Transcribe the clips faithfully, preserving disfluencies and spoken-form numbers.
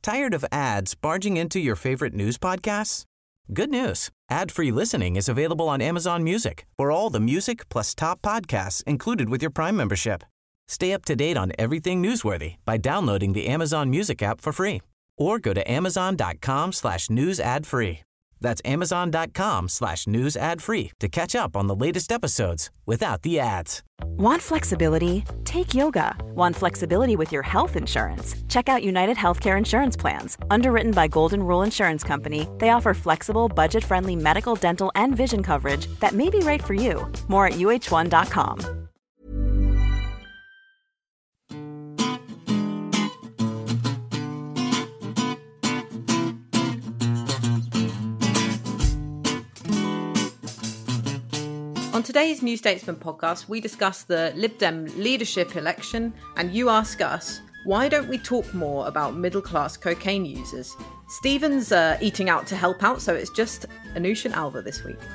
Tired of ads barging into your favorite news podcasts? Good news. Ad-free listening is available on Amazon Music for all the music plus top podcasts included with your Prime membership. Stay up to date on everything newsworthy by downloading the Amazon Music app for free or go to amazon.com slash news ad free. That's amazon.com slash news ad free to catch up on the latest episodes without the ads. Want flexibility? Take yoga. Want flexibility with your health insurance? Check out United Healthcare Insurance Plans. Underwritten by Golden Rule Insurance Company, they offer flexible, budget-friendly medical, dental, and vision coverage that may be right for you. More at U H one dot com. On today's New Statesman podcast, we discuss the Lib Dem leadership election, and you ask us, why don't we talk more about middle-class cocaine users? Stephen's uh, eating out to help out, so it's just Anoosh and Alva this week.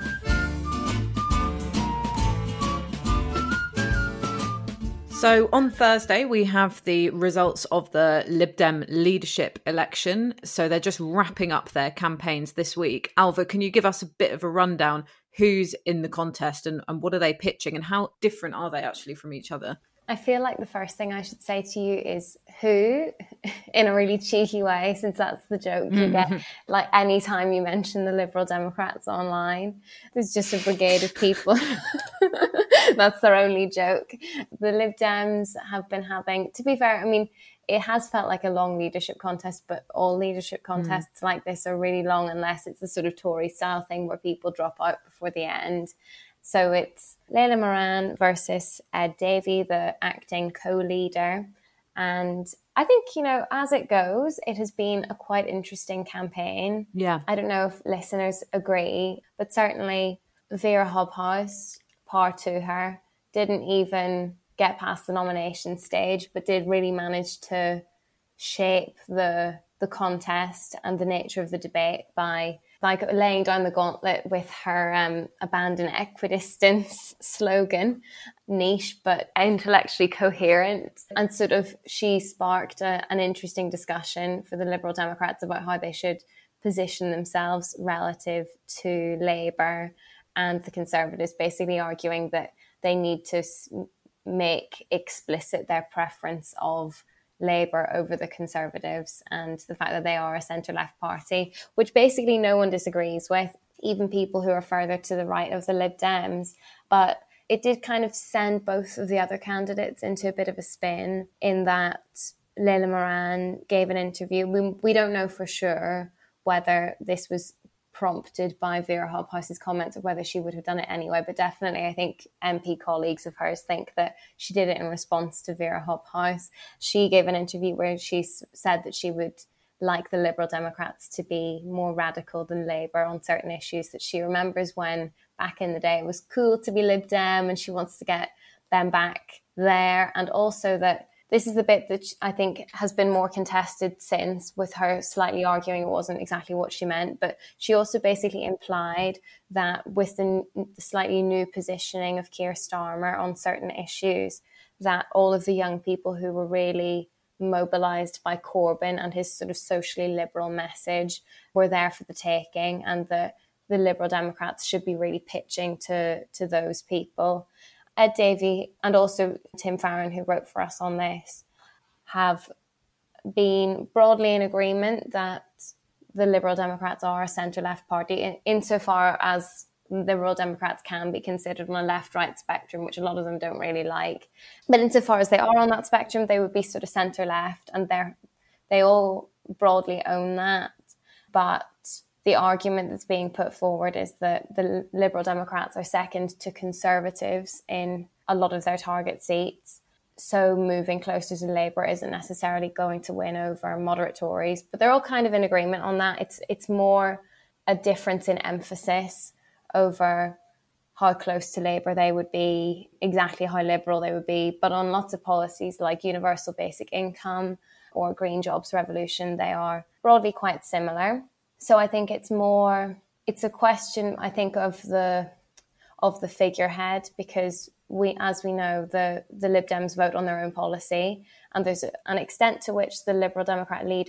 So on Thursday, we have the results of the Lib Dem leadership election. So they're just wrapping up their campaigns this week. Alva, can you give us a bit of a rundown? Who's in the contest and, and what are they pitching and how different are they actually from each other? I feel like the first thing I should say to you is who, in a really cheeky way, since that's the joke you Mm-hmm. get. Like any time you mention the Liberal Democrats online, there's just a brigade of people. That's their only joke. The Lib Dems have been having, to be fair, I mean, it has felt like a long leadership contest, but all leadership contests mm. like this are really long unless it's a sort of Tory style thing where people drop out before the end. So it's Layla Moran versus Ed Davey, the acting co-leader. And I think, you know, as it goes, it has been a quite interesting campaign. Yeah. I don't know if listeners agree, but certainly Vera Hobhouse, par to her, didn't even get past the nomination stage, but did really manage to shape the the contest and the nature of the debate by like laying down the gauntlet with her um, abandon equidistance slogan, niche but intellectually coherent. And sort of she sparked a, an interesting discussion for the Liberal Democrats about how they should position themselves relative to Labour, and the Conservatives basically arguing that they need to make explicit their preference of Labour over the Conservatives and the fact that they are a centre-left party, which basically no one disagrees with, even people who are further to the right of the Lib Dems. But it did kind of send both of the other candidates into a bit of a spin in that Layla Moran gave an interview. We, we don't know for sure whether this was prompted by Vera Hobhouse's comments or whether she would have done it anyway, but definitely I think M P colleagues of hers think that she did it in response to Vera Hobhouse. She gave an interview where she said that she would like the Liberal Democrats to be more radical than Labour on certain issues, that she remembers when back in the day it was cool to be Lib Dem and she wants to get them back there, and also that this is the bit that I think has been more contested since, with her slightly arguing it wasn't exactly what she meant. But she also basically implied that with the, the slightly new positioning of Keir Starmer on certain issues, that all of the young people who were really mobilised by Corbyn and his sort of socially liberal message were there for the taking, and the, the Liberal Democrats should be really pitching to, to those people. Ed Davey and also Tim Farron, who wrote for us on this, have been broadly in agreement that the Liberal Democrats are a centre-left party in, insofar as Liberal Democrats can be considered on a left-right spectrum, which a lot of them don't really like. But insofar as they are on that spectrum, they would be sort of centre-left, and they're they all broadly own that. But the argument that's being put forward is that the Liberal Democrats are second to Conservatives in a lot of their target seats. So moving closer to Labour isn't necessarily going to win over moderate Tories. But they're all kind of in agreement on that. It's it's more a difference in emphasis over how close to Labour they would be, exactly how liberal they would be. But on lots of policies like universal basic income or green jobs revolution, they are broadly quite similar. So I think it's more, it's a question, I think, of the of the figurehead, because we, as we know, the, the Lib Dems vote on their own policy, and there's an extent to which the Liberal Democrat leader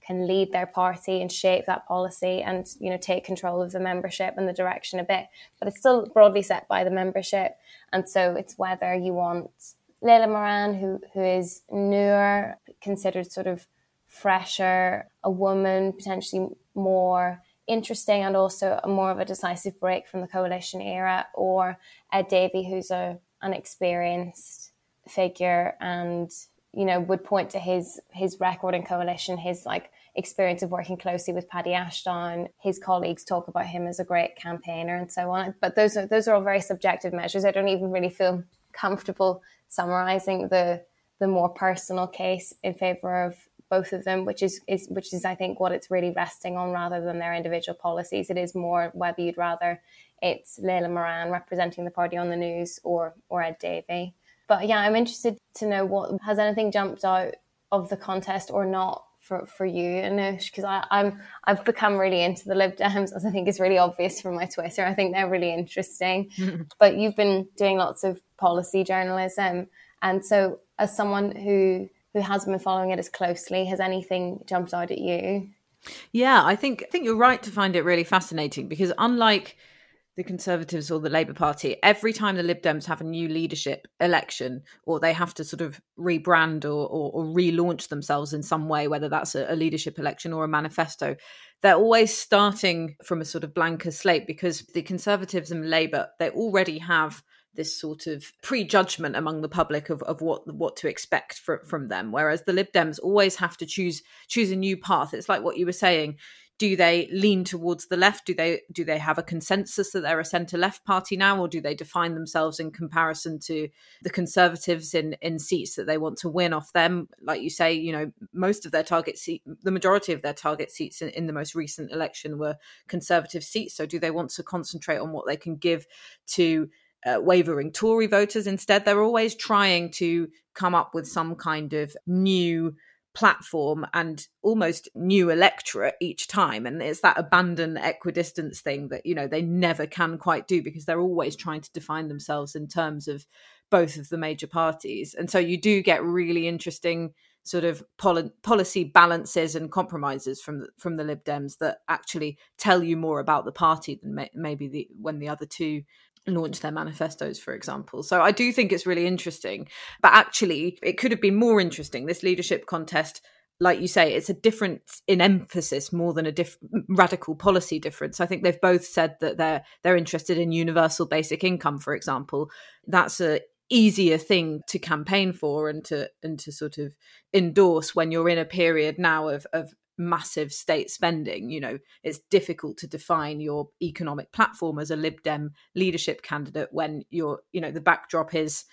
can lead their party and shape that policy and, you know, take control of the membership and the direction a bit. But it's still broadly set by the membership. And so it's whether you want Layla Moran, who who is newer, considered sort of fresher, a woman, potentially more interesting and also a more of a decisive break from the coalition era, or Ed Davey, who's a an experienced figure and, you know, would point to his his record in coalition, his like experience of working closely with Paddy Ashdown. His colleagues talk about him as a great campaigner and so on. But those are those are all very subjective measures. I don't even really feel comfortable summarising the the more personal case in favour of both of them, which is, is which is I think what it's really resting on rather than their individual policies. It is more whether you'd rather it's Layla Moran representing the party on the news or or Ed Davey. But yeah, I'm interested to know what has anything jumped out of the contest or not for, for you, Anoosh, because I'm I've become really into the Lib Dems, as I think is really obvious from my Twitter. I think they're really interesting. But you've been doing lots of policy journalism, and so as someone who who has been following it as closely, has anything jumped out at you? Yeah, I think I think you're right to find it really fascinating, because unlike the Conservatives or the Labour Party, every time the Lib Dems have a new leadership election, or they have to sort of rebrand or, or, or relaunch themselves in some way, whether that's a, a leadership election or a manifesto, they're always starting from a sort of blanker slate, because the Conservatives and Labour, they already have this sort of prejudgment among the public of, of what what to expect for, from them. Whereas the Lib Dems always have to choose choose a new path. It's like what you were saying. Do they lean towards the left? Do they do they have a consensus that they're a centre-left party now? Or do they define themselves in comparison to the Conservatives in, in seats that they want to win off them? Like you say, you know, most of their target seat, the majority of their target seats in, in the most recent election were Conservative seats. So do they want to concentrate on what they can give to Uh, wavering Tory voters instead? They're always trying to come up with some kind of new platform and almost new electorate each time. And it's that abandon equidistance thing that, you know, they never can quite do, because they're always trying to define themselves in terms of both of the major parties. And so you do get really interesting sort of pol- policy balances and compromises from the, from the Lib Dems that actually tell you more about the party than may- maybe the, when the other two launch their manifestos, for example. So I do think it's really interesting. But actually, it could have been more interesting. This leadership contest, like you say, it's a difference in emphasis more than a diff- radical policy difference. I think they've both said that they're they're interested in universal basic income, for example. That's a easier thing to campaign for and to and to sort of endorse when you're in a period now of of massive state spending. You know, it's difficult to define your economic platform as a Lib Dem leadership candidate when you're, you know, the backdrop is,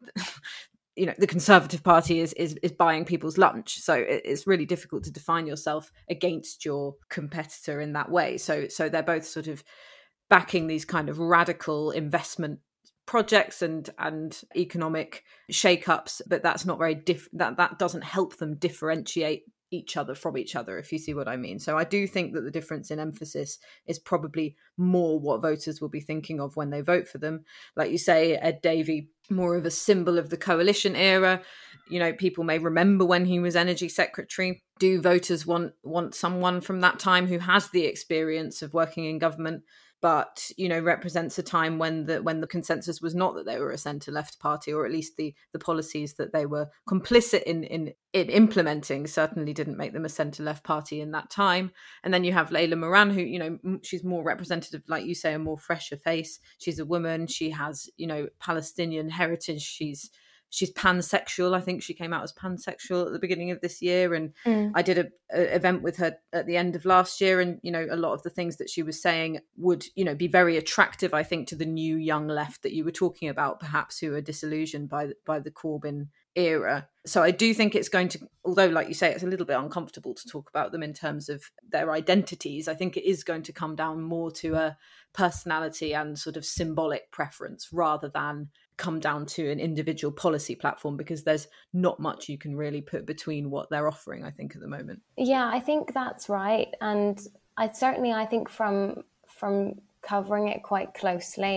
you know, the Conservative Party is is, is buying people's lunch. So it's really difficult to define yourself against your competitor in that way. So so they're both sort of backing these kind of radical investment projects and and economic shake-ups, but that's not very diff- that that doesn't help them differentiate each other from each other, if you see what I mean. So I do think that the difference in emphasis is probably more what voters will be thinking of when they vote for them. Like you say, Ed Davey, more of a symbol of the coalition era. You know, people may remember when he was Energy Secretary. Do voters want want someone from that time who has the experience of working in government, but, you know, represents a time when the when the consensus was not that they were a centre-left party, or at least the the policies that they were complicit in, in in implementing certainly didn't make them a centre-left party in that time. And then you have Layla Moran, who, you know, she's more representative, like you say, a more fresher face. She's a woman. She has, you know, Palestinian heritage. She's She's pansexual. I think she came out as pansexual at the beginning of this year. And Mm. I did a, a event with her at the end of last year. And, you know, a lot of the things that she was saying would, you know, be very attractive, I think, to the new young left that you were talking about, perhaps, who are disillusioned by, by the Corbyn era. So I do think it's going to, although, like you say, it's a little bit uncomfortable to talk about them in terms of their identities, I think it is going to come down more to a personality and sort of symbolic preference rather than come down to an individual policy platform, because there's not much you can really put between what they're offering, I think, at the moment. Yeah, I think that's right. And I certainly, I think from from covering it quite closely,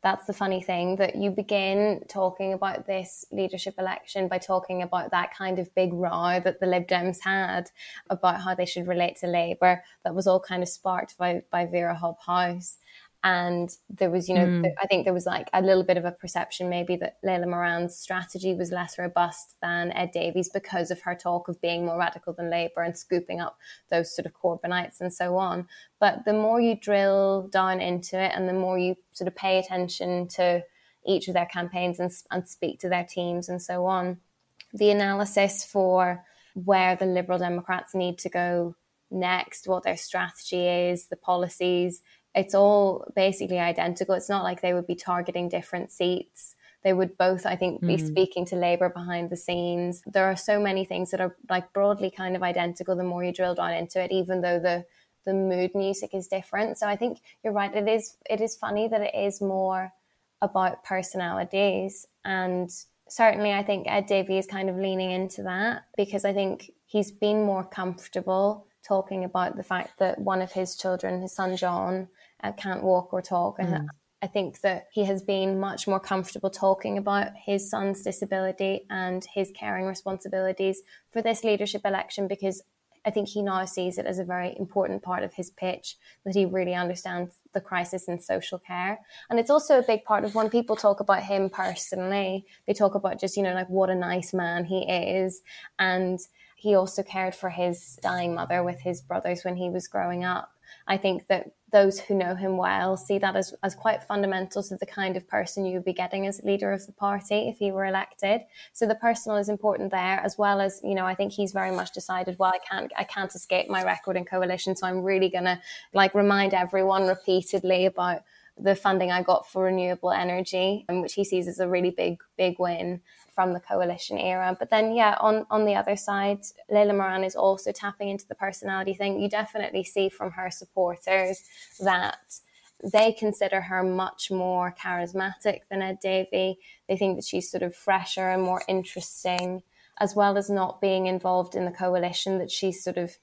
that's the funny thing, that you begin talking about this leadership election by talking about that kind of big row that the Lib Dems had about how they should relate to Labour. That was all kind of sparked by, by Vera Hobhouse. And there was, you know, mm. I think there was like a little bit of a perception maybe that Layla Moran's strategy was less robust than Ed Davey's because of her talk of being more radical than Labour and scooping up those sort of Corbynites and so on. But the more you drill down into it and the more you sort of pay attention to each of their campaigns and, and speak to their teams and so on, the analysis for where the Liberal Democrats need to go next, what their strategy is, the policies, it's all basically identical. It's not like they would be targeting different seats. They would both, I think, be mm. speaking to Labour behind the scenes. There are so many things that are like broadly kind of identical the more you drill down into it, even though the the mood music is different. So I think you're right. It is it is funny that it is more about personalities. And certainly I think Ed Davey is kind of leaning into that because I think he's been more comfortable talking about the fact that one of his children, his son John, uh, can't walk or talk. And mm. I think that he has been much more comfortable talking about his son's disability and his caring responsibilities for this leadership election because I think he now sees it as a very important part of his pitch, that he really understands the crisis in social care. And it's also a big part of when people talk about him personally, they talk about just, you know, like what a nice man he is. And he also cared for his dying mother with his brothers when he was growing up. I think that those who know him well see that as, as quite fundamental to the kind of person you would be getting as leader of the party if he were elected. So the personal is important there, as well as, you know, I think he's very much decided, well, I can't I can't escape my record in coalition, so I'm really going to like remind everyone repeatedly about the funding I got for renewable energy, and which he sees as a really big, big win from the coalition era. But then, yeah, on, on the other side, Layla Moran is also tapping into the personality thing. You definitely see from her supporters that they consider her much more charismatic than Ed Davey. They think that she's sort of fresher and more interesting, as well as not being involved in the coalition, that she sort of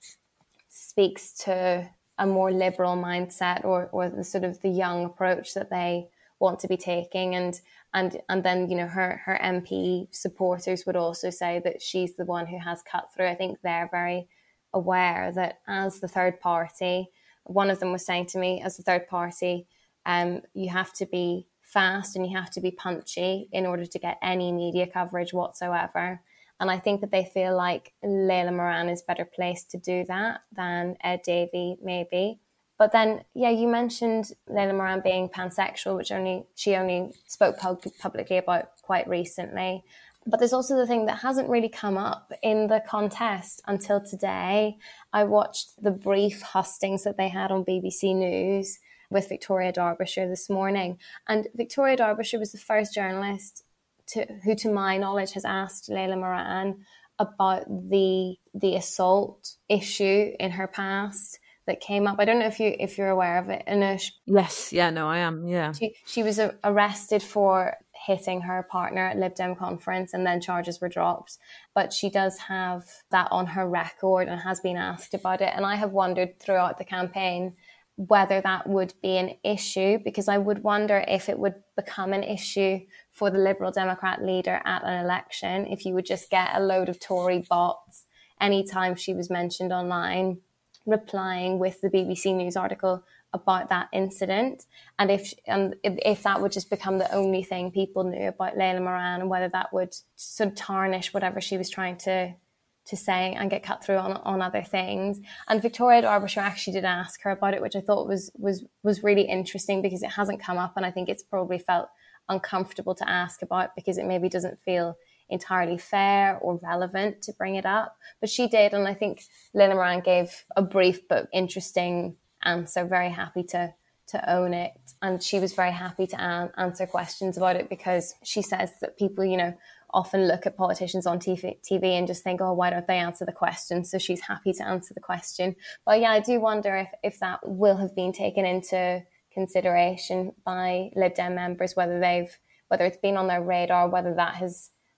speaks to a more liberal mindset or or the sort of the young approach that they want to be taking. And and and then, you know, her her M P supporters would also say that she's the one who has cut through. I think they're very aware that as the third party, one of them was saying to me, as the third party, um, you have to be fast and you have to be punchy in order to get any media coverage whatsoever. And I think that they feel like Layla Moran is better placed to do that than Ed Davey, maybe. But then, yeah, you mentioned Layla Moran being pansexual, which only she only spoke pub- publicly about quite recently. But there's also the thing that hasn't really come up in the contest until today. I watched the brief hustings that they had on B B C News with Victoria Derbyshire this morning. And Victoria Derbyshire was the first journalist To, who, to my knowledge, has asked Layla Moran about the the assault issue in her past that came up. I don't know if you if you're aware of it, Anush. Yes, yeah, no, I am. Yeah, she she was uh, arrested for hitting her partner at Lib Dem conference, and then charges were dropped. But she does have that on her record and has been asked about it. And I have wondered throughout the campaign whether that would be an issue, because I would wonder if it would become an issue for the Liberal Democrat leader at an election if you would just get a load of Tory bots anytime she was mentioned online replying with the B B C News article about that incident, and if and if, if that would just become the only thing people knew about Layla Moran, and whether that would sort of tarnish whatever she was trying to to say and get cut through on, on other things. And Victoria Derbyshire actually did ask her about it, which I thought was was was really interesting because it hasn't come up, and I think it's probably felt uncomfortable to ask about because it maybe doesn't feel entirely fair or relevant to bring it up. But she did, and I think Layla Moran gave a brief but interesting answer, very happy to to own it. And she was very happy to an- answer questions about it because she says that people, you know, often look at politicians on T V, T V and just think, oh, why don't they answer the question? So she's happy to answer the question. But yeah, I do wonder if, if that will have been taken into consideration by Lib Dem members, whether they've, whether it's been on their radar, whether that has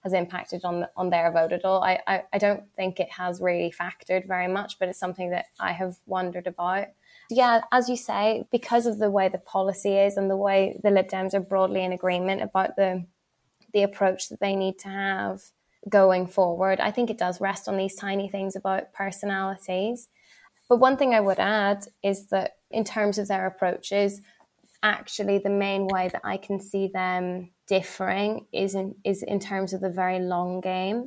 has impacted on on their vote at all. I, I, I don't think it has really factored very much, but it's something that I have wondered about. Yeah, as you say, because of the way the policy is and the way the Lib Dems are broadly in agreement about the the approach that they need to have going forward, I think it does rest on these tiny things about personalities. But one thing I would add is that in terms of their approaches, actually the main way that I can see them differing is in, is in terms of the very long game.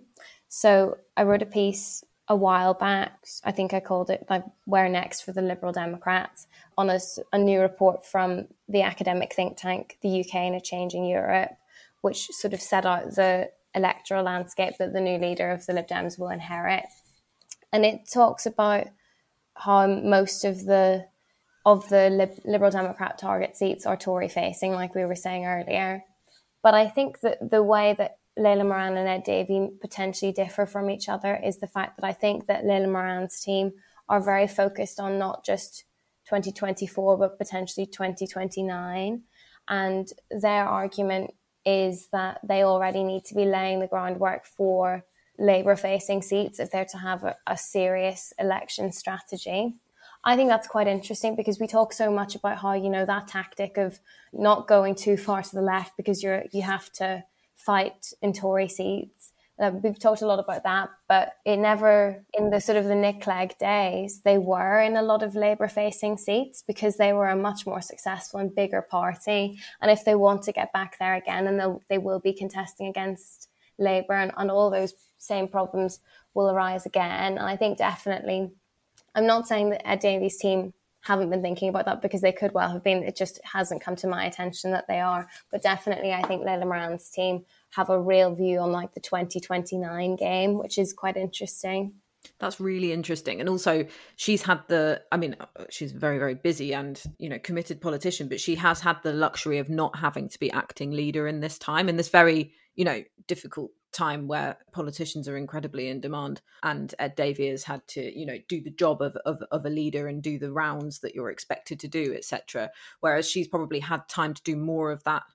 So I wrote a piece a while back, I think I called it like Where Next for the Liberal Democrats, on a, a new report from the academic think tank, the U K in a Changing Europe, which sort of set out the electoral landscape that the new leader of the Lib Dems will inherit. And it talks about how most of the of the Lib- Liberal Democrat target seats are Tory facing, like we were saying earlier. But I think that the way that Layla Moran and Ed Davey potentially differ from each other is the fact that I think that Layla Moran's team are very focused on not just twenty twenty-four, but potentially twenty twenty-nine. And their argument is that they already need to be laying the groundwork for Labour-facing seats if they're to have a, a serious election strategy. I think that's quite interesting because we talk so much about how, you know, that tactic of not going too far to the left because you're you have to fight in Tory seats. Uh, we've talked a lot about that, but it never, in the sort of the Nick Clegg days, they were in a lot of Labour-facing seats because they were a much more successful and bigger party. And if they want to get back there again, then they will be contesting against Labour, and, and all those same problems will arise again. And I think definitely, I'm not saying that Ed Davey's team haven't been thinking about that because they could well have been. It just hasn't come to my attention that they are. But definitely, I think Layla Moran's team have a real view on like the twenty twenty-nine game, which is quite interesting. That's really interesting. And also she's had the, I mean, she's very, very busy and, you know, committed politician, but she has had the luxury of not having to be acting leader in this time, in this very, you know, difficult time where politicians are incredibly in demand. And Ed Davey has had to, you know, do the job of, of, of a leader and do the rounds that you're expected to do, et cetera. Whereas she's probably had time to do more of that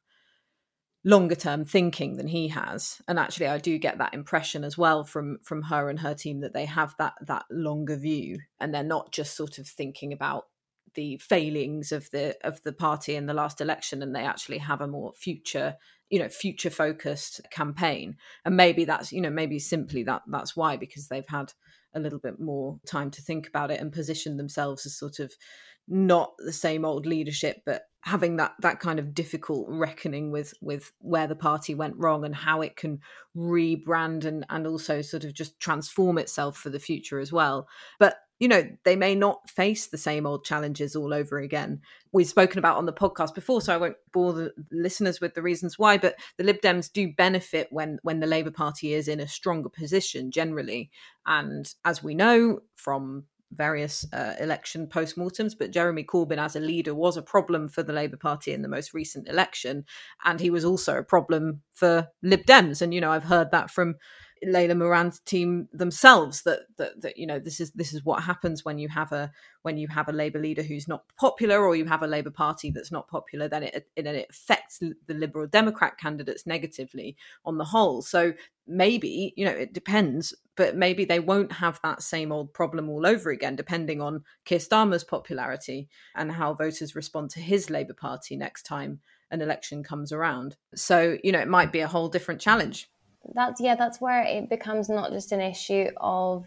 longer term thinking than he has. And actually I do get that impression as well from from her and her team that they have that that longer view and they're not just sort of thinking about the failings of the of the party in the last election, and they actually have a more future, you know, future focused campaign. And maybe that's, you know, maybe simply that that's why, because they've had a little bit more time to think about it and position themselves as sort of not the same old leadership, but having that that kind of difficult reckoning with with where the party went wrong and how it can rebrand and and also sort of just transform itself for the future as well. But you know, they may not face the same old challenges all over again. We've spoken about on the podcast before, so I won't bore the listeners with the reasons why, but the Lib Dems do benefit when when the Labour Party is in a stronger position generally. And as we know from various uh, election postmortems, but Jeremy Corbyn as a leader was a problem for the Labour Party in the most recent election, and he was also a problem for Lib Dems. And you know, I've heard that from Layla Moran's team themselves that, that that you know this is this is what happens when you have a when you have a Labour leader who's not popular, or you have a Labour Party that's not popular, then it it, it affects the Liberal Democrat candidates negatively on the whole. So maybe, you know, it depends, but maybe they won't have that same old problem all over again, depending on Keir Starmer's popularity and how voters respond to his Labour Party next time an election comes around. So, you know, it might be a whole different challenge. That's yeah, that's where it becomes not just an issue of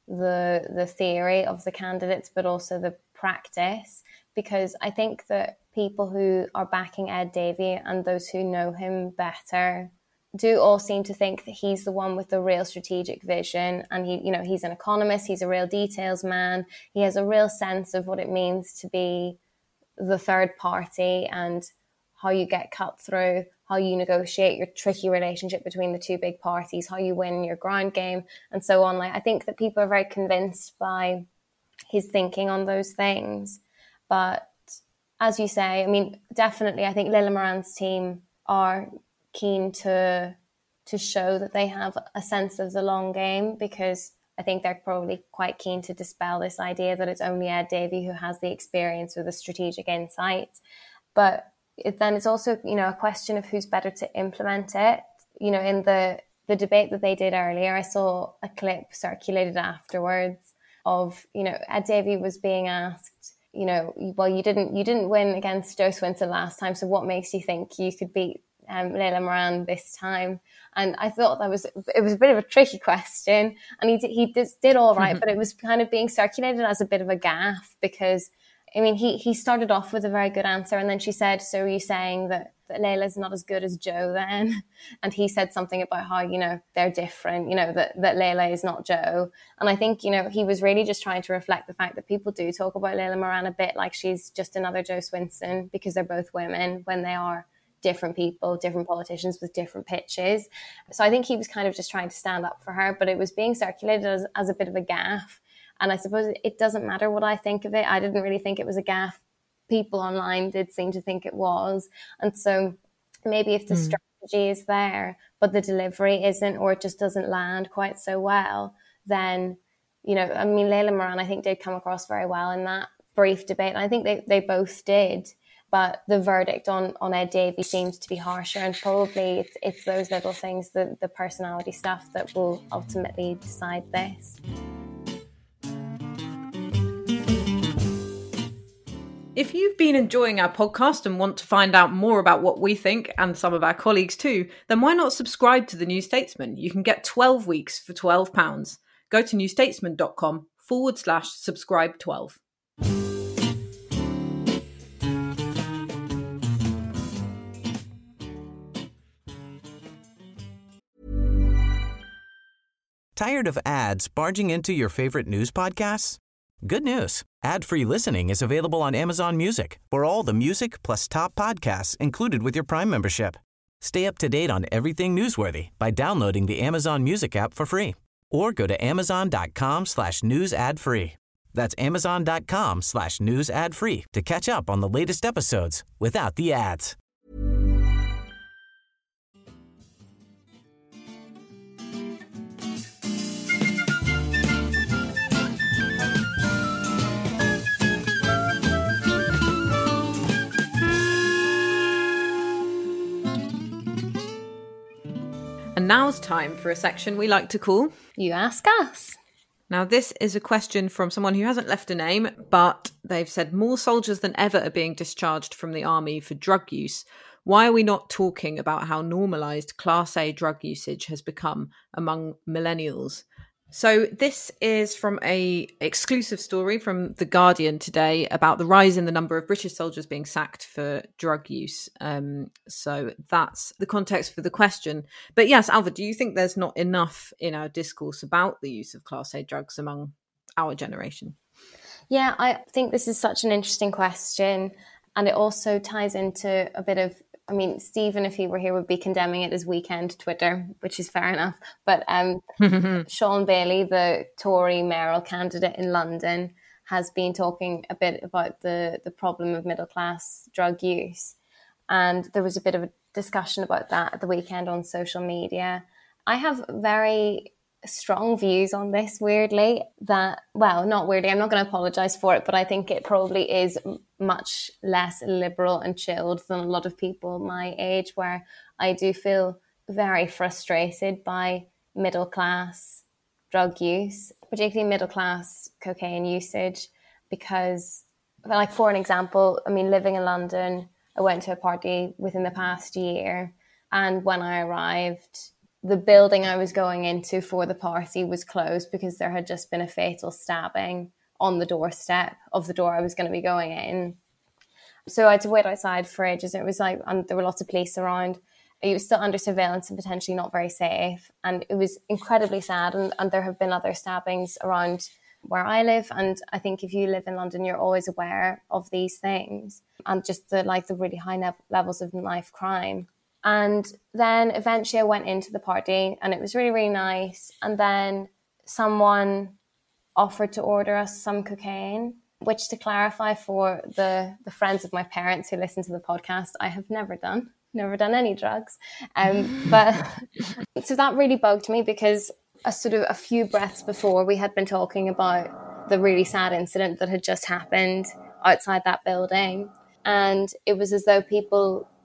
the the theory of the candidates, but also the practice. Because I think that people who are backing Ed Davey and those who know him better do all seem to think that he's the one with the real strategic vision. And he, you know, he's an economist, he's a real details man. He has a real sense of what it means to be the third party and how you get cut through, how you negotiate your tricky relationship between the two big parties, how you win your ground game, and so on. Like, I think that people are very convinced by his thinking on those things. But as you say, I mean, definitely, I think Layla Moran's team are keen to to show that they have a sense of the long game, because I think they're probably quite keen to dispel this idea that it's only Ed Davey who has the experience or the strategic insight. But it, then it's also, you know, a question of who's better to implement it. You know, in the the debate that they did earlier, I saw a clip circulated afterwards of, you know, Ed Davey was being asked, you know, well, you didn't you didn't win against Jo Swinson last time, so what makes you think you could beat um, Layla Moran this time? And I thought that was it was a bit of a tricky question, and he did, he did, did all right, but it was kind of being circulated as a bit of a gaffe because, I mean, he he started off with a very good answer, and then she said, "So are you saying that that Layla's not as good as Jo then?" And he said something about how, you know, they're different, you know, that, that Layla is not Jo. And I think, you know, he was really just trying to reflect the fact that people do talk about Layla Moran a bit like she's just another Jo Swinson because they're both women when they are different people, different politicians with different pitches. So I think he was kind of just trying to stand up for her, but it was being circulated as, as a bit of a gaffe. And I suppose it doesn't matter what I think of it. I didn't really think it was a gaffe. People online did seem to think it was. And so maybe if the mm. strategy is there, but the delivery isn't, or it just doesn't land quite so well, then, you know, I mean, Layla Moran, I think, did come across very well in that brief debate. And I think they, they both did. But the verdict on, on Ed Davey seems to be harsher, and probably it's, it's those little things, the, the personality stuff, that will ultimately decide this. If you've been enjoying our podcast and want to find out more about what we think, and some of our colleagues too, then why not subscribe to The New Statesman? You can get twelve weeks for twelve pounds. Go to newstatesman.com forward slash subscribe 12. Tired of ads barging into your favorite news podcasts? Good news. Ad-free listening is available on Amazon Music for all the music plus top podcasts included with your Prime membership. Stay up to date on everything newsworthy by downloading the Amazon Music app for free or go to amazon.com slash news ad free. That's amazon.com slash news ad free to catch up on the latest episodes without the ads. And now's time for a section we like to call You Ask Us. Now, this is a question from someone who hasn't left a name, but they've said more soldiers than ever are being discharged from the army for drug use. Why are we not talking about how normalised Class A drug usage has become among millennials? So this is from a exclusive story from The Guardian today about the rise in the number of British soldiers being sacked for drug use. Um, so that's the context for the question. But yes, Alva, do you think there's not enough in our discourse about the use of Class A drugs among our generation? Yeah, I think this is such an interesting question. And it also ties into a bit of, I mean, Stephen, if he were here, would be condemning it as weekend Twitter, which is fair enough. But um, Sean Bailey, the Tory mayoral candidate in London, has been talking a bit about the, the problem of middle-class drug use. And there was a bit of a discussion about that at the weekend on social media. I have very strong views on this, weirdly, that, well, not weirdly, I'm not going to apologise for it, but I think it probably is much less liberal and chilled than a lot of people my age, where I do feel very frustrated by middle class drug use, particularly middle class cocaine usage, because, like, for an example, I mean, living in London, I went to a party within the past year, and when I arrived, the building I was going into for the party was closed because there had just been a fatal stabbing on the doorstep of the door I was going to be going in. So I had to wait outside for ages. It was like, and there were lots of police around. It was still under surveillance and potentially not very safe. And it was incredibly sad. And, and there have been other stabbings around where I live. And I think if you live in London, you're always aware of these things and just the like the really high ne- levels of knife crime. And then eventually I went into the party and it was really, really nice. And then someone offered to order us some cocaine, which, to clarify for the, the friends of my parents who listen to the podcast, I have never done, never done any drugs. Um, but so that really bugged me because a sort of a few breaths before we had been talking about the really sad incident that had just happened outside that building. And it was as though people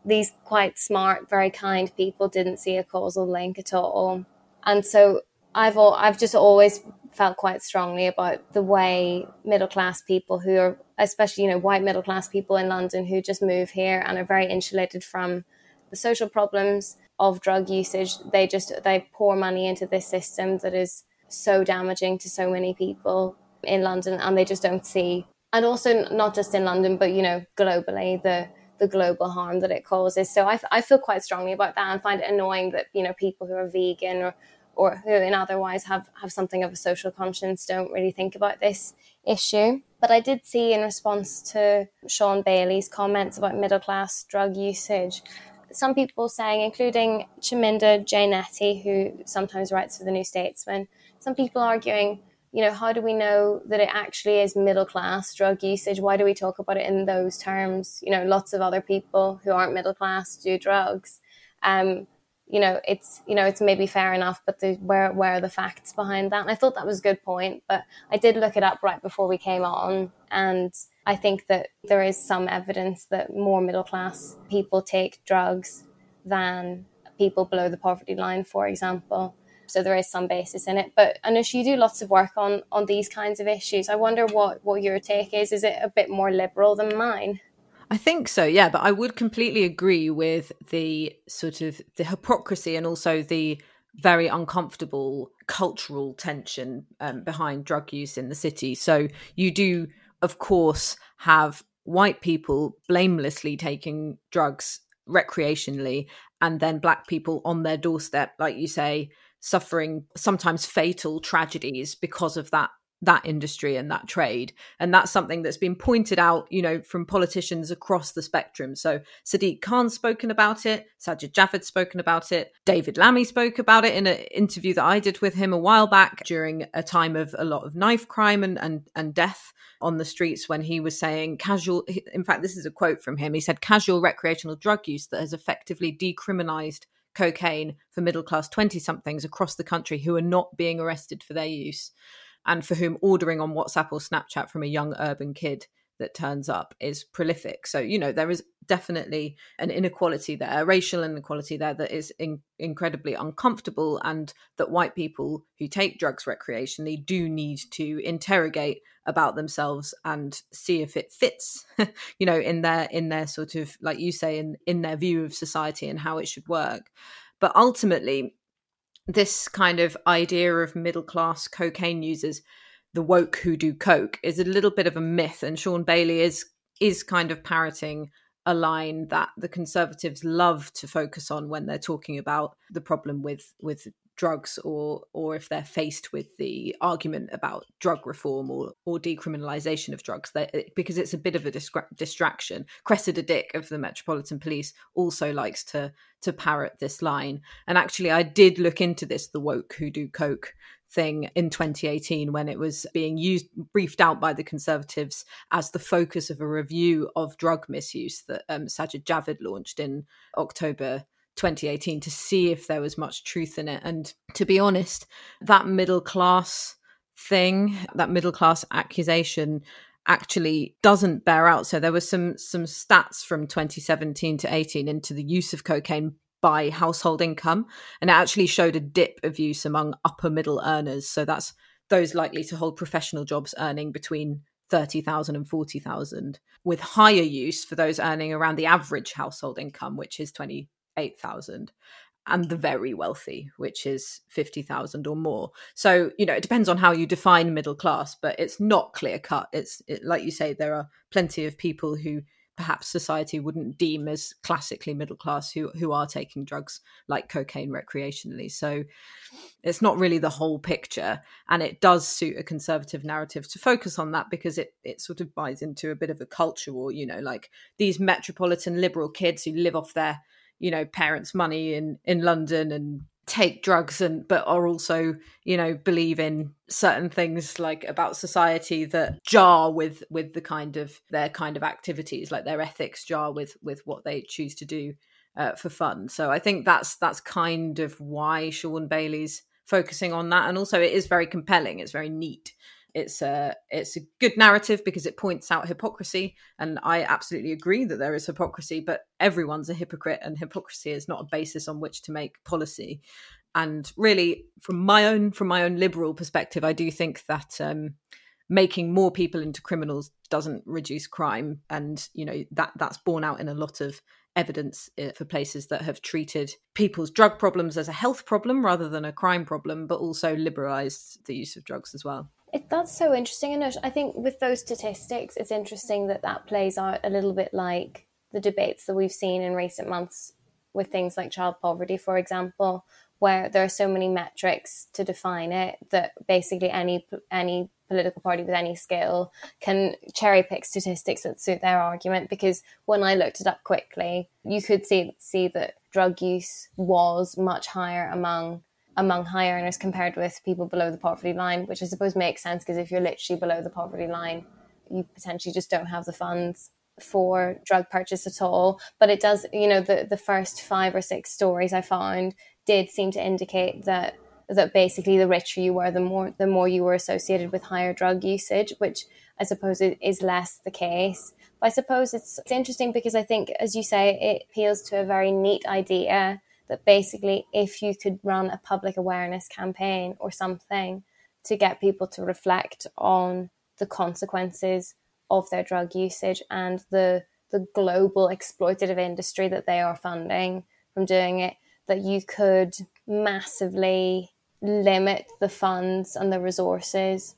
these quite smart, very kind people didn't see a causal link at all. And so I've all, I've just always felt quite strongly about the way middle-class people who are, especially, you know, white middle-class people in London who just move here and are very insulated from the social problems of drug usage. They just, they pour money into this system that is so damaging to so many people in London, and they just don't see, and also not just in London, but, you know, globally, the the global harm that it causes. So I, I feel quite strongly about that, and find it annoying that, you know, people who are vegan or or who in otherwise have, have something of a social conscience don't really think about this issue. But I did see in response to Sean Bailey's comments about middle-class drug usage, some people saying, including Chaminda Jainetti, who sometimes writes for the New Statesman, some people arguing, you know, how do we know that it actually is middle-class drug usage? Why do we talk about it in those terms? You know, lots of other people who aren't middle-class do drugs. Um, you know, it's, you know, it's maybe fair enough, but the, where, where are the facts behind that? And I thought that was a good point, but I did look it up right before we came on. And I think that there is some evidence that more middle-class people take drugs than people below the poverty line, for example. So there is some basis in it. But Anoosh, you do lots of work on, on these kinds of issues. I wonder what, what your take is. Is it a bit more liberal than mine? I think so, yeah. But I would completely agree with the sort of the hypocrisy and also the very uncomfortable cultural tension um, behind drug use in the city. So you do, of course, have white people blamelessly taking drugs recreationally, and then black people on their doorstep, like you say, suffering sometimes fatal tragedies because of that that industry and that trade. And that's something that's been pointed out, you know, from politicians across the spectrum. So Sadiq Khan's spoken about it, Sajid Javid's spoken about it, David Lammy spoke about it in an interview that I did with him a while back during a time of a lot of knife crime and and, and death on the streets, when he was saying casual, in fact, this is a quote from him, he said, casual recreational drug use that has effectively decriminalised cocaine for middle-class twenty-somethings across the country who are not being arrested for their use, and for whom ordering on WhatsApp or Snapchat from a young urban kid that turns up is prolific. So, you know, there is definitely an inequality there, a racial inequality there that is in- incredibly uncomfortable, and that white people who take drugs recreationally do need to interrogate about themselves and see if it fits, you know, in their in their sort of, like you say, in, in their view of society and how it should work. But ultimately, this kind of idea of middle-class cocaine users, the woke who do coke, is a little bit of a myth. And Sean Bailey is is kind of parroting a line that the Conservatives love to focus on when they're talking about the problem with with drugs, or or if they're faced with the argument about drug reform or or decriminalisation of drugs, they, because it's a bit of a distra- distraction. Cressida Dick of the Metropolitan Police also likes to to parrot this line. And actually, I did look into this, the woke who do coke thing, in twenty eighteen, when it was being used, briefed out by the Conservatives as the focus of a review of drug misuse that um, Sajid Javid launched in October twenty eighteen, to see if there was much truth in it. And to be honest, that middle class thing, that middle class accusation actually doesn't bear out. So there was some some stats from twenty seventeen to eighteen into the use of cocaine by household income, and it actually showed a dip of use among upper middle earners. So that's those likely to hold professional jobs earning between thirty thousand and forty thousand, with higher use for those earning around the average household income, which is twenty-eight thousand, and the very wealthy, which is fifty thousand or more. So, you know, it depends on how you define middle class, but it's not clear cut. It's it, like you say, there are plenty of people who perhaps society wouldn't deem as classically middle class who who are taking drugs like cocaine recreationally. So it's not really the whole picture, and it does suit a Conservative narrative to focus on that, because it it sort of buys into a bit of a culture war, you know, like these metropolitan liberal kids who live off their, you know, parents' money in in London and take drugs, and but are also, you know, believe in certain things like about society that jar with with the kind of their kind of activities, like their ethics jar with with what they choose to do uh, for fun. So I think that's that's kind of why Sean Bailey's focusing on that, and also it is very compelling. It's very neat it's a it's a good narrative because it points out hypocrisy, and I absolutely agree that there is hypocrisy, but everyone's a hypocrite, and hypocrisy is not a basis on which to make policy. And really, from my own from my own liberal perspective, I do think that um, making more people into criminals doesn't reduce crime, and you know that that's borne out in a lot of evidence for places that have treated people's drug problems as a health problem rather than a crime problem, but also liberalised the use of drugs as well. It, that's so interesting. And I think with those statistics, it's interesting that that plays out a little bit like the debates that we've seen in recent months with things like child poverty, for example, where there are so many metrics to define it that basically any any political party with any skill can cherry pick statistics that suit their argument. Because when I looked it up quickly, you could see see that drug use was much higher among among high earners compared with people below the poverty line, which I suppose makes sense because if you're literally below the poverty line, you potentially just don't have the funds for drug purchase at all. But it does, you know, the, the first five or six stories I found did seem to indicate that that basically the richer you were, the more the more you were associated with higher drug usage, which I suppose is less the case. But I suppose it's, it's interesting because I think, as you say, it appeals to a very neat idea that basically if you could run a public awareness campaign or something to get people to reflect on the consequences of their drug usage and the the global exploitative industry that they are funding from doing it, that you could massively limit the funds and the resources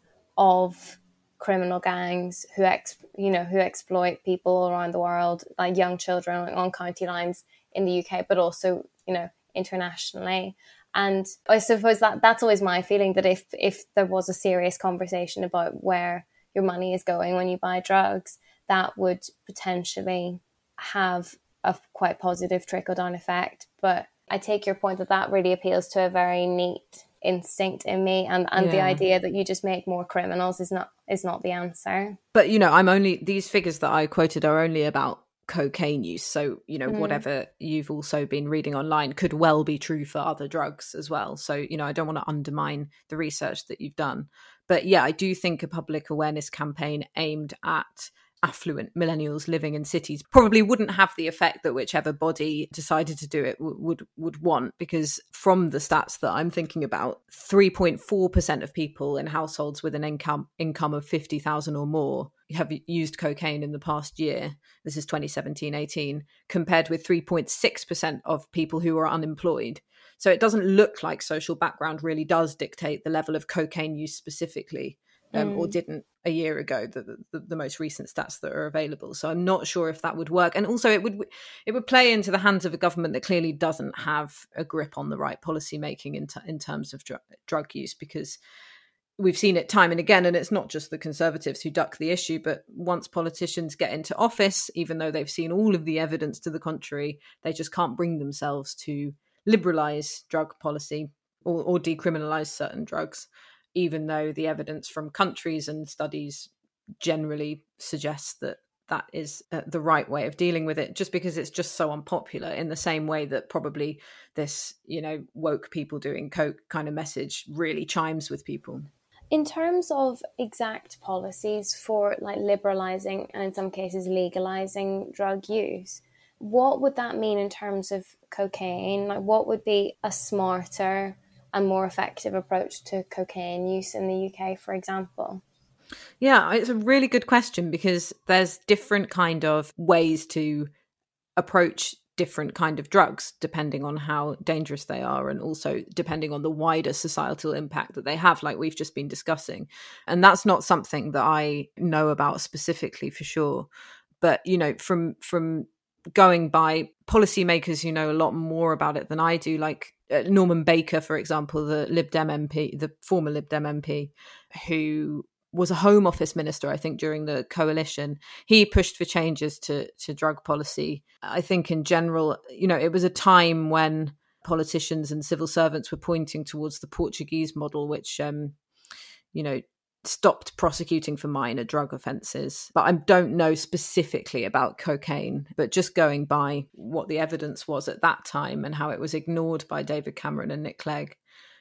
of criminal gangs who ex, you know, who exploit people around the world, like young children on county lines in the U K, but also, you know, internationally. And I suppose that that's always my feeling, that if if there was a serious conversation about where your money is going when you buy drugs, that would potentially have a quite positive trickle-down effect. But I take your point that that really appeals to a very neat instinct in me, and, and yeah. the idea that you just make more criminals is not is not the answer. But, you know, I'm only, these figures that I quoted are only about cocaine use. So, you know, mm. whatever you've also been reading online could well be true for other drugs as well. So, you know, I don't want to undermine the research that you've done. But yeah, I do think a public awareness campaign aimed at affluent millennials living in cities probably wouldn't have the effect that whichever body decided to do it w- would would want, because from the stats that I'm thinking about, three point four percent of people in households with an income income of fifty thousand or more have used cocaine in the past year. This is twenty seventeen eighteen, compared with three point six percent of people who are unemployed. So it doesn't look like social background really does dictate the level of cocaine use specifically. Um, mm. or didn't a year ago, the, the the most recent stats that are available. So I'm not sure if that would work. And also it would it would play into the hands of a government that clearly doesn't have a grip on the right policy making in, t- in terms of dr- drug use, because we've seen it time and again, and it's not just the Conservatives who duck the issue, but once politicians get into office, even though they've seen all of the evidence to the contrary, they just can't bring themselves to liberalise drug policy or, or decriminalise certain drugs, even though the evidence from countries and studies generally suggests that that is uh, the right way of dealing with it, just because it's just so unpopular, in the same way that probably this, you know, woke people doing coke kind of message really chimes with people. In terms of exact policies for like liberalising and in some cases legalising drug use, what would that mean in terms of cocaine? Like, what would be a smarter and more effective approach to cocaine use in the U K, for example? Yeah, it's a really good question, because there's different kind of ways to approach different kind of drugs depending on how dangerous they are, and also depending on the wider societal impact that they have, like we've just been discussing. And that's not something that I know about specifically for sure. But, you know, from from going by policymakers who know a lot more about it than I do, like uh, Norman Baker, for example, the Lib Dem M P, the former Lib Dem M P, who was a Home Office minister, I think, during the coalition. He pushed for changes to, to drug policy. I think in general, you know, it was a time when politicians and civil servants were pointing towards the Portuguese model, which, um, you know, stopped prosecuting for minor drug offences. But I don't know specifically about cocaine, but just going by what the evidence was at that time and how it was ignored by David Cameron and Nick Clegg,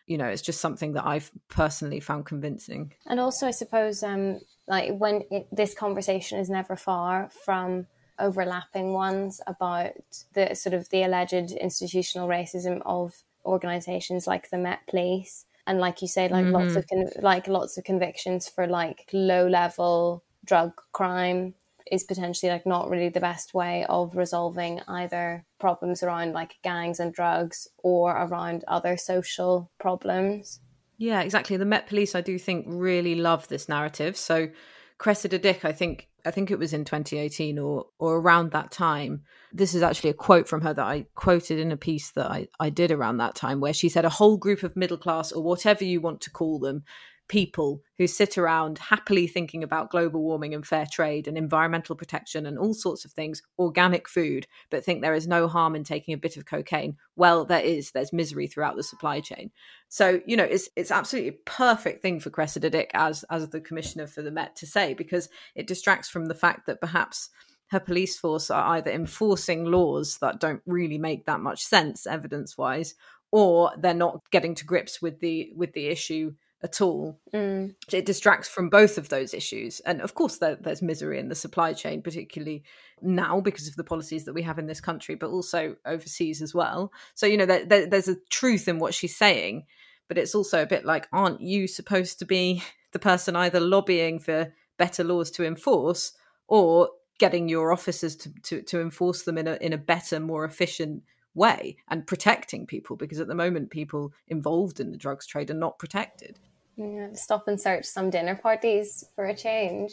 you know, it's just something that I've personally found convincing. And also, I suppose, um, like when it, this conversation is never far from overlapping ones about the sort of the alleged institutional racism of organisations like the Met Police, and like you say, like mm-hmm. lots of con- like lots of convictions for like low level drug crime is potentially like not really the best way of resolving either problems around like gangs and drugs or around other social problems. Yeah, exactly. The Met Police, I do think, really love this narrative. So Cressida Dick, I think I think it was in twenty eighteen or or around that time. This is actually a quote from her that I quoted in a piece that I, I did around that time, where she said, a whole group of middle class, or whatever you want to call them, people who sit around happily thinking about global warming and fair trade and environmental protection and all sorts of things, organic food, but think there is no harm in taking a bit of cocaine. Well, there is. There's misery throughout the supply chain. So, you know, it's it's absolutely a perfect thing for Cressida Dick as, as the commissioner for the Met to say, because it distracts from the fact that perhaps her police force are either enforcing laws that don't really make that much sense evidence-wise, or they're not getting to grips with the with the issue at all. Mm. It distracts from both of those issues. And of course, there, there's misery in the supply chain, particularly now because of the policies that we have in this country, but also overseas as well. So, you know, there, there, there's a truth in what she's saying, but it's also a bit like, aren't you supposed to be the person either lobbying for better laws to enforce or getting your officers to, to, to enforce them in a in a better, more efficient way and protecting people? Because at the moment, people involved in the drugs trade are not protected. Yeah, stop and search some dinner parties for a change.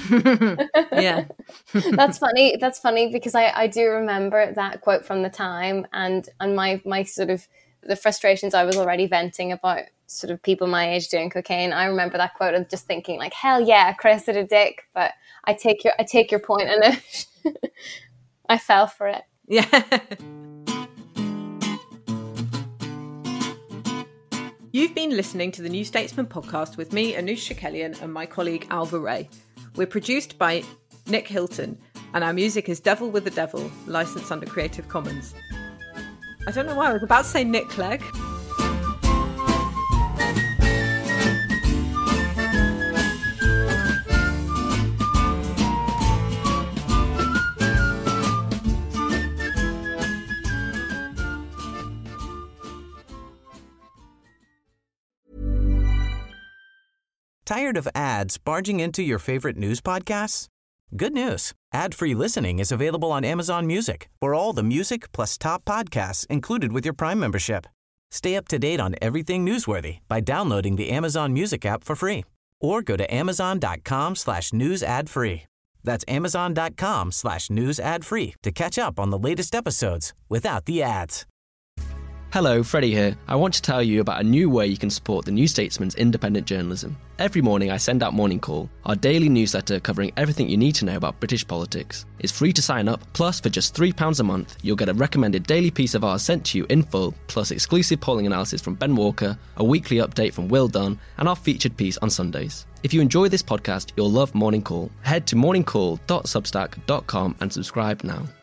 Yeah. That's funny. That's funny because I, I do remember that quote from the time, and, and my, my sort of the frustrations I was already venting about sort of people my age doing cocaine. I remember that quote and just thinking like, hell yeah, Cressida Dick. But I take your I take your point, and it, I fell for it. Yeah. You've been listening to the New Statesman podcast with me, Anoosh Chakelian, and my colleague Alva Ray. We're produced by Nick Hilton, and our music is Devil with the Devil, licensed under Creative Commons. I don't know why, I was about to say Nick Clegg. Tired of ads barging into your favorite news podcasts? Good news. Ad-free listening is available on Amazon Music for all the music plus top podcasts included with your Prime membership. Stay up to date on everything newsworthy by downloading the Amazon Music app for free or go to amazon.com slash news ad free. That's amazon.com slash news ad free to catch up on the latest episodes without the ads. Hello, Freddie here. I want to tell you about a new way you can support the New Statesman's independent journalism. Every morning I send out Morning Call, our daily newsletter covering everything you need to know about British politics. It's free to sign up, plus for just three pounds a month, you'll get a recommended daily piece of ours sent to you in full, plus exclusive polling analysis from Ben Walker, a weekly update from Will Dunn, and our featured piece on Sundays. If you enjoy this podcast, you'll love Morning Call. Head to morning call dot substack dot com and subscribe now.